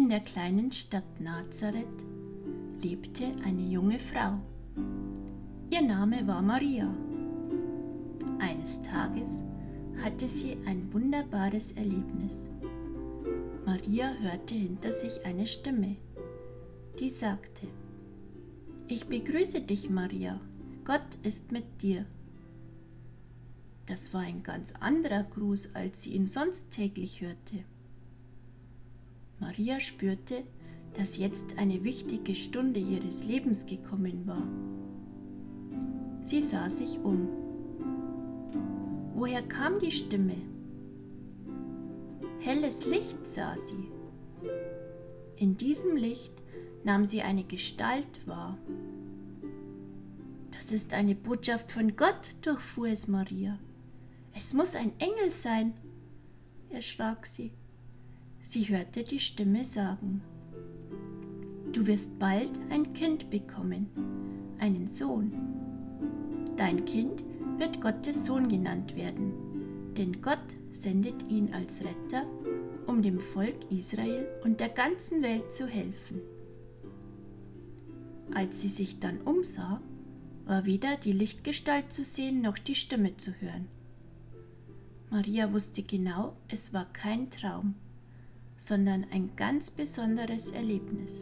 In der kleinen Stadt Nazareth lebte eine junge Frau. Ihr Name war Maria. Eines Tages hatte sie ein wunderbares Erlebnis. Maria hörte hinter sich eine Stimme, die sagte: Ich begrüße dich, Maria, Gott ist mit dir. Das war ein ganz anderer Gruß, als sie ihn sonst täglich hörte. Maria spürte, dass jetzt eine wichtige Stunde ihres Lebens gekommen war. Sie sah sich um. Woher kam die Stimme? Helles Licht sah sie. In diesem Licht nahm sie eine Gestalt wahr. Das ist eine Botschaft von Gott, durchfuhr es Maria. Es muss ein Engel sein, erschrak sie. Sie hörte die Stimme sagen: Du wirst bald ein Kind bekommen, einen Sohn. Dein Kind wird Gottes Sohn genannt werden, denn Gott sendet ihn als Retter, um dem Volk Israel und der ganzen Welt zu helfen. Als sie sich dann umsah, war weder die Lichtgestalt zu sehen noch die Stimme zu hören. Maria wusste genau, es war kein Traum, sondern ein ganz besonderes Erlebnis.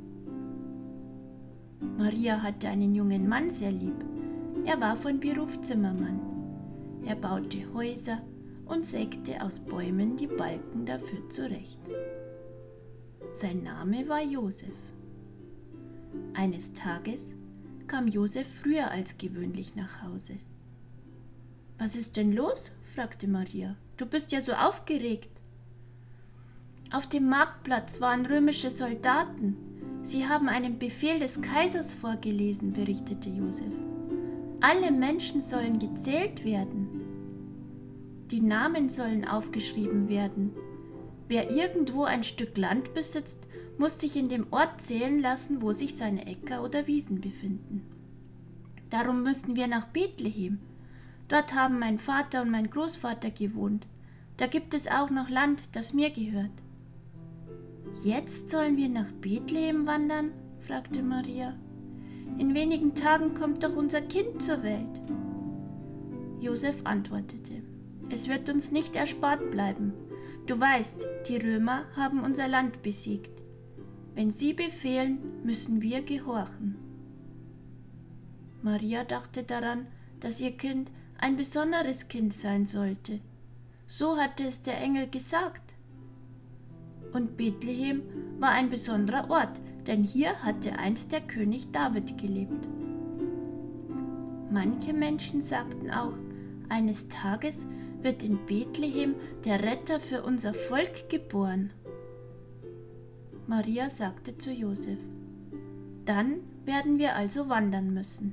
Maria hatte einen jungen Mann sehr lieb. Er war von Beruf Zimmermann. Er baute Häuser und sägte aus Bäumen die Balken dafür zurecht. Sein Name war Josef. Eines Tages kam Josef früher als gewöhnlich nach Hause. »Was ist denn los?« fragte Maria. »Du bist ja so aufgeregt.« »Auf dem Marktplatz waren römische Soldaten. Sie haben einen Befehl des Kaisers vorgelesen«, berichtete Josef. »Alle Menschen sollen gezählt werden. Die Namen sollen aufgeschrieben werden. Wer irgendwo ein Stück Land besitzt, muss sich in dem Ort zählen lassen, wo sich seine Äcker oder Wiesen befinden. Darum müssen wir nach Bethlehem. Dort haben mein Vater und mein Großvater gewohnt. Da gibt es auch noch Land, das mir gehört.« »Jetzt sollen wir nach Bethlehem wandern?« fragte Maria. »In wenigen Tagen kommt doch unser Kind zur Welt.« Josef antwortete: »Es wird uns nicht erspart bleiben. Du weißt, die Römer haben unser Land besiegt. Wenn sie befehlen, müssen wir gehorchen.« Maria dachte daran, dass ihr Kind ein besonderes Kind sein sollte. So hatte es der Engel gesagt. Und Bethlehem war ein besonderer Ort, denn hier hatte einst der König David gelebt. Manche Menschen sagten auch, eines Tages wird in Bethlehem der Retter für unser Volk geboren. Maria sagte zu Josef: Dann werden wir also wandern müssen.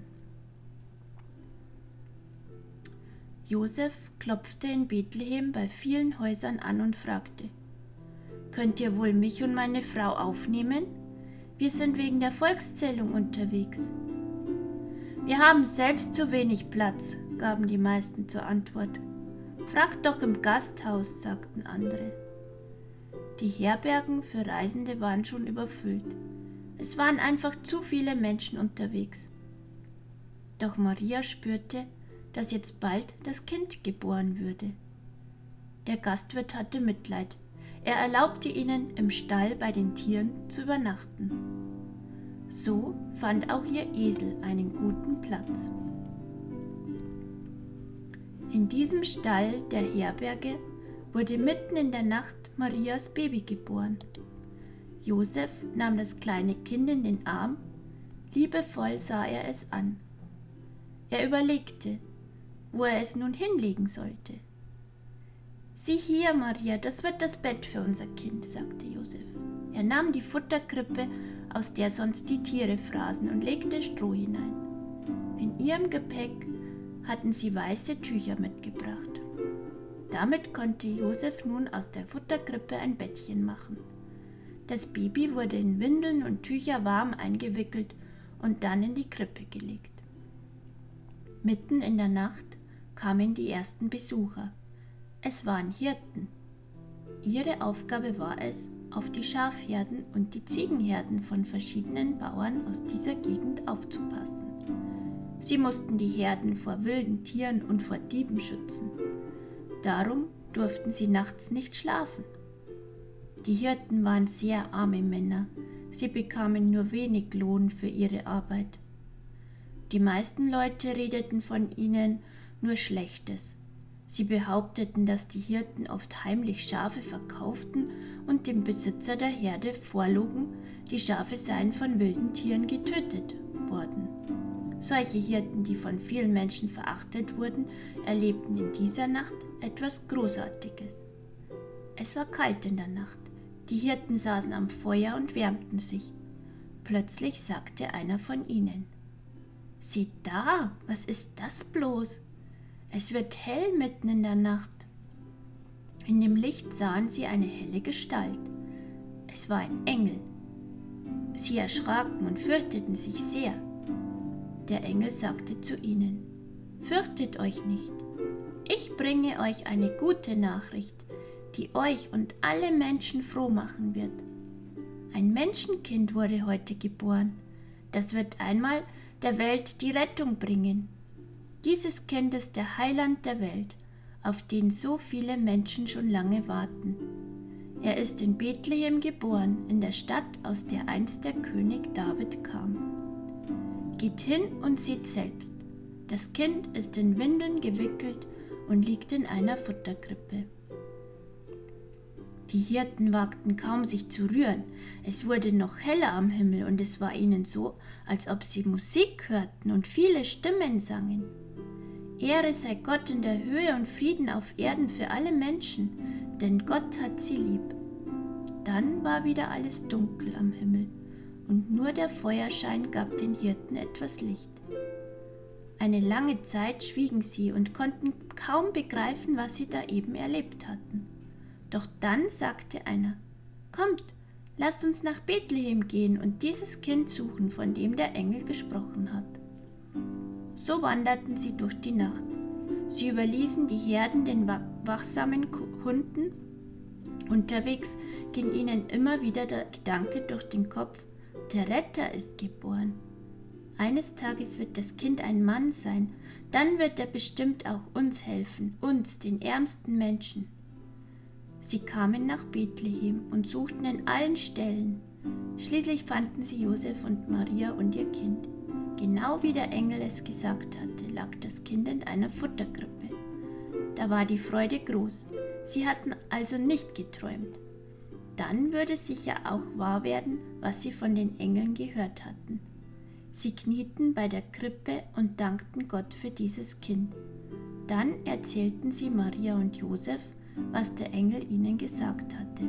Josef klopfte in Bethlehem bei vielen Häusern an und fragte: Könnt ihr wohl mich und meine Frau aufnehmen? Wir sind wegen der Volkszählung unterwegs. Wir haben selbst zu wenig Platz, gaben die meisten zur Antwort. Fragt doch im Gasthaus, sagten andere. Die Herbergen für Reisende waren schon überfüllt. Es waren einfach zu viele Menschen unterwegs. Doch Maria spürte, dass jetzt bald das Kind geboren würde. Der Gastwirt hatte Mitleid. Er erlaubte ihnen, im Stall bei den Tieren zu übernachten. So fand auch ihr Esel einen guten Platz. In diesem Stall der Herberge wurde mitten in der Nacht Marias Baby geboren. Josef nahm das kleine Kind in den Arm, liebevoll sah er es an. Er überlegte, wo er es nun hinlegen sollte. »Sieh hier, Maria, das wird das Bett für unser Kind«, sagte Josef. Er nahm die Futterkrippe, aus der sonst die Tiere fraßen, und legte Stroh hinein. In ihrem Gepäck hatten sie weiße Tücher mitgebracht. Damit konnte Josef nun aus der Futterkrippe ein Bettchen machen. Das Baby wurde in Windeln und Tücher warm eingewickelt und dann in die Krippe gelegt. Mitten in der Nacht kamen die ersten Besucher. Es waren Hirten. Ihre Aufgabe war es, auf die Schafherden und die Ziegenherden von verschiedenen Bauern aus dieser Gegend aufzupassen. Sie mussten die Herden vor wilden Tieren und vor Dieben schützen. Darum durften sie nachts nicht schlafen. Die Hirten waren sehr arme Männer. Sie bekamen nur wenig Lohn für ihre Arbeit. Die meisten Leute redeten von ihnen nur Schlechtes. Sie behaupteten, dass die Hirten oft heimlich Schafe verkauften und dem Besitzer der Herde vorlogen, die Schafe seien von wilden Tieren getötet worden. Solche Hirten, die von vielen Menschen verachtet wurden, erlebten in dieser Nacht etwas Großartiges. Es war kalt in der Nacht. Die Hirten saßen am Feuer und wärmten sich. Plötzlich sagte einer von ihnen: »Seht da, was ist das bloß? Es wird hell mitten in der Nacht.« In dem Licht sahen sie eine helle Gestalt. Es war ein Engel. Sie erschraken und fürchteten sich sehr. Der Engel sagte zu ihnen: »Fürchtet euch nicht. Ich bringe euch eine gute Nachricht, die euch und alle Menschen froh machen wird. Ein Menschenkind wurde heute geboren. Das wird einmal der Welt die Rettung bringen. Dieses Kind ist der Heiland der Welt, auf den so viele Menschen schon lange warten. Er ist in Bethlehem geboren, in der Stadt, aus der einst der König David kam. Geht hin und seht selbst. Das Kind ist in Windeln gewickelt und liegt in einer Futterkrippe.« Die Hirten wagten kaum, sich zu rühren. Es wurde noch heller am Himmel und es war ihnen so, als ob sie Musik hörten und viele Stimmen sangen. Ehre sei Gott in der Höhe und Frieden auf Erden für alle Menschen, denn Gott hat sie lieb. Dann war wieder alles dunkel am Himmel und nur der Feuerschein gab den Hirten etwas Licht. Eine lange Zeit schwiegen sie und konnten kaum begreifen, was sie da eben erlebt hatten. Doch dann sagte einer: »Kommt, lasst uns nach Bethlehem gehen und dieses Kind suchen, von dem der Engel gesprochen hat.« So wanderten sie durch die Nacht. Sie überließen die Herden den wachsamen Hunden. Unterwegs ging ihnen immer wieder der Gedanke durch den Kopf: Der Retter ist geboren. Eines Tages wird das Kind ein Mann sein, dann wird er bestimmt auch uns helfen, uns, den ärmsten Menschen. Sie kamen nach Bethlehem und suchten in allen Stellen. Schließlich fanden sie Josef und Maria und ihr Kind. Genau wie der Engel es gesagt hatte, lag das Kind in einer Futterkrippe. Da war die Freude groß. Sie hatten also nicht geträumt. Dann würde sicher auch wahr werden, was sie von den Engeln gehört hatten. Sie knieten bei der Krippe und dankten Gott für dieses Kind. Dann erzählten sie Maria und Josef, was der Engel ihnen gesagt hatte.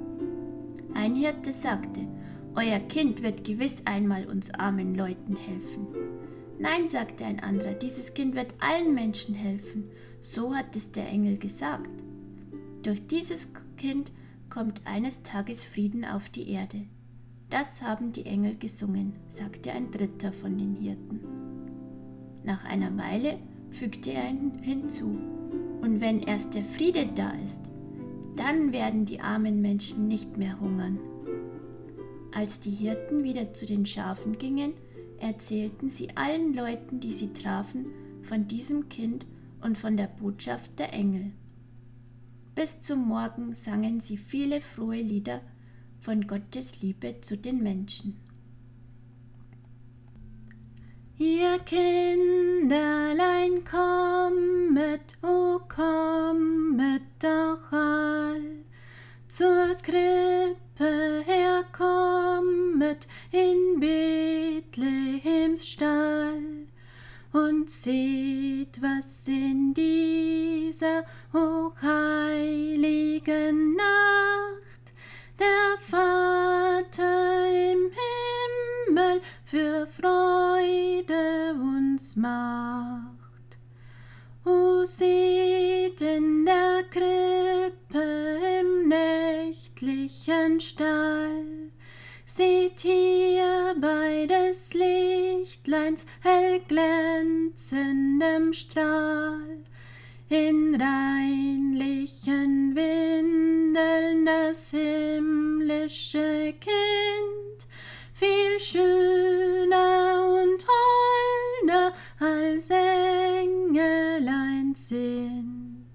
Ein Hirte sagte: »Euer Kind wird gewiss einmal uns armen Leuten helfen.« »Nein«, sagte ein anderer, »dieses Kind wird allen Menschen helfen. So hat es der Engel gesagt. Durch dieses Kind kommt eines Tages Frieden auf die Erde.« »Das haben die Engel gesungen«, sagte ein dritter von den Hirten. Nach einer Weile fügte er hinzu: »Und wenn erst der Friede da ist, dann werden die armen Menschen nicht mehr hungern.« Als die Hirten wieder zu den Schafen gingen, erzählten sie allen Leuten, die sie trafen, von diesem Kind und von der Botschaft der Engel. Bis zum Morgen sangen sie viele frohe Lieder von Gottes Liebe zu den Menschen. Ihr Kinderlein kommet, o kommet doch all, zur Krippe herkommet in Bethlehems Stall, und seht, was in dieser hochheiligen Nacht der Vater im Himmel für Freude uns macht. O seht in der Krippe im nächtlichen Stall, seht hier bei des Lichtleins hell glänzendem Strahl, in reinlichen Windeln das Himmlische himmlische Kind, viel schöner und holder als Engelein sind.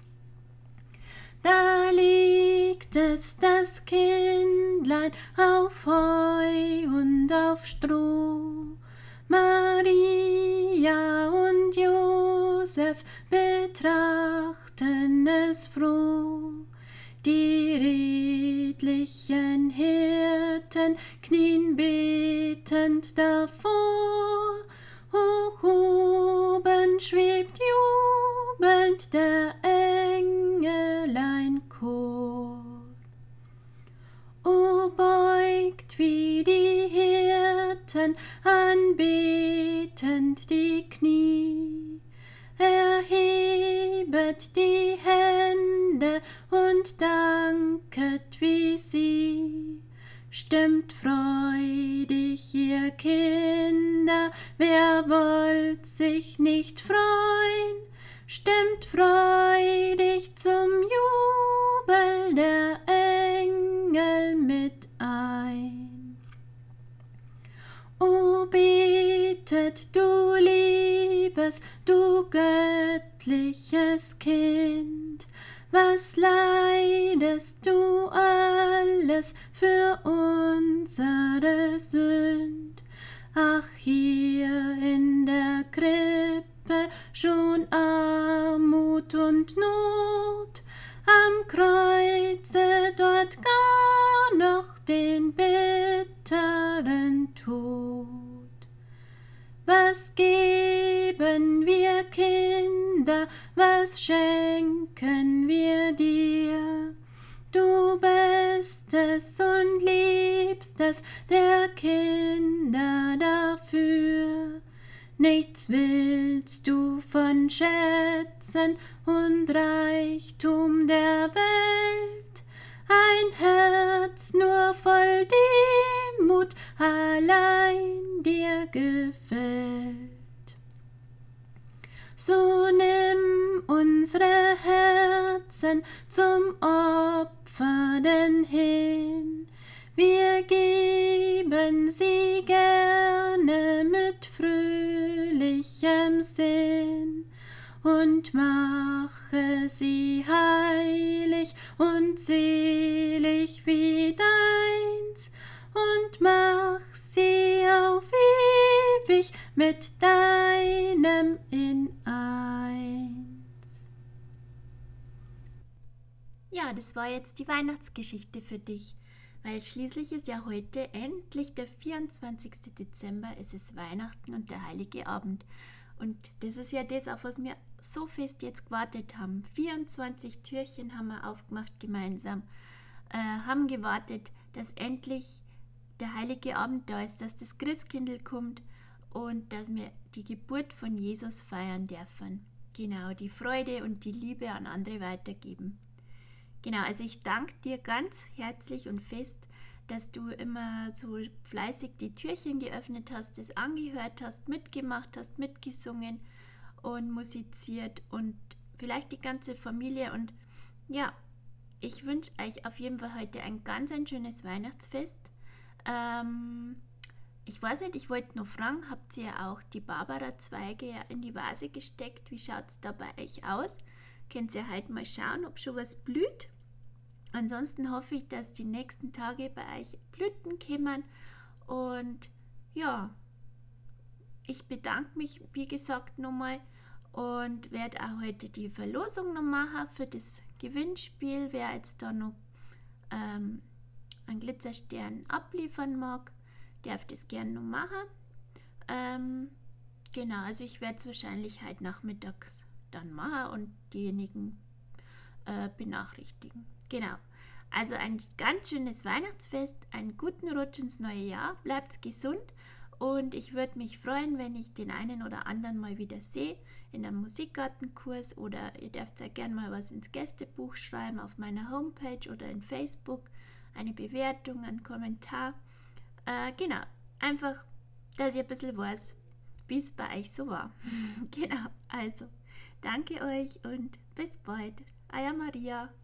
Da liegt es, das Kindlein, auf Heu und auf Stroh. Maria und Josef betrachten es froh. Die redlichen Hirten knien betend davor. Hoch oben schwebt jubelnd der Engeleinchor. O beugt wie die Hirten anbetend die Knie, erhebet die Hände und danket wie sie. Stimmt freudig, ihr Kinder, wer wollt sich nicht freuen? Stimmt freudig zum Jubel der Engel mit ein. O betet, du liebes, du göttliches Kind, was leidest du alles für unsere Sünd? Ach, hier in der Krippe schon Armut und Not, am Kreuze dort gar noch den bitteren Tod. Was geben wir Kinder, was schenken wir dir? Du Bestes und Liebstes der Kinder dafür. Nichts willst du von Schätzen und Reichtum der Welt, ein Herz nur voll Demut allein dir gefällt. So nimm unsere Herzen zum Opfer denn hin, wir geben sie gerne mit fröhlichem Sinn und mache sie heilig und selig wie deins und mach sie auf ewig mit deinem in eins. Ja, das war jetzt die Weihnachtsgeschichte für dich, weil schließlich ist ja heute endlich der 24. Dezember, es ist Weihnachten und der Heilige Abend. Und das ist ja das, auf was wir so fest jetzt gewartet haben. 24 Türchen haben wir aufgemacht gemeinsam, haben gewartet, dass endlich der Heilige Abend da ist, dass das Christkindl kommt und dass wir die Geburt von Jesus feiern dürfen. Genau, die Freude und die Liebe an andere weitergeben. Genau, also ich danke dir ganz herzlich und fest, dass du immer so fleißig die Türchen geöffnet hast, das angehört hast, mitgemacht hast, mitgesungen und musiziert und vielleicht die ganze Familie. Und ja, ich wünsche euch auf jeden Fall heute ein schönes Weihnachtsfest. Ich weiß nicht, ich wollte noch fragen, habt ihr auch die Barbara-Zweige in die Vase gesteckt? Wie schaut es da bei euch aus? Könnt ihr halt mal schauen, ob schon was blüht. Ansonsten hoffe ich, dass die nächsten Tage bei euch Blüten kommen. Und ja, ich bedanke mich, wie gesagt, nochmal und werde auch heute die Verlosung noch machen für das Gewinnspiel. Wer jetzt da noch einen Glitzerstern abliefern mag, darf das gerne noch machen. Genau, also ich werde es wahrscheinlich heute nachmittags dann machen und diejenigen benachrichtigen. Genau, also ein ganz schönes Weihnachtsfest, einen guten Rutsch ins neue Jahr, bleibt gesund und ich würde mich freuen, wenn ich den einen oder anderen mal wieder sehe in einem Musikgartenkurs oder ihr dürft ja gerne mal was ins Gästebuch schreiben auf meiner Homepage oder in Facebook, eine Bewertung, einen Kommentar. Genau, einfach, dass ihr ein bisschen weiß, wie es bei euch so war. Genau, also, danke euch und bis bald. Euer Maria.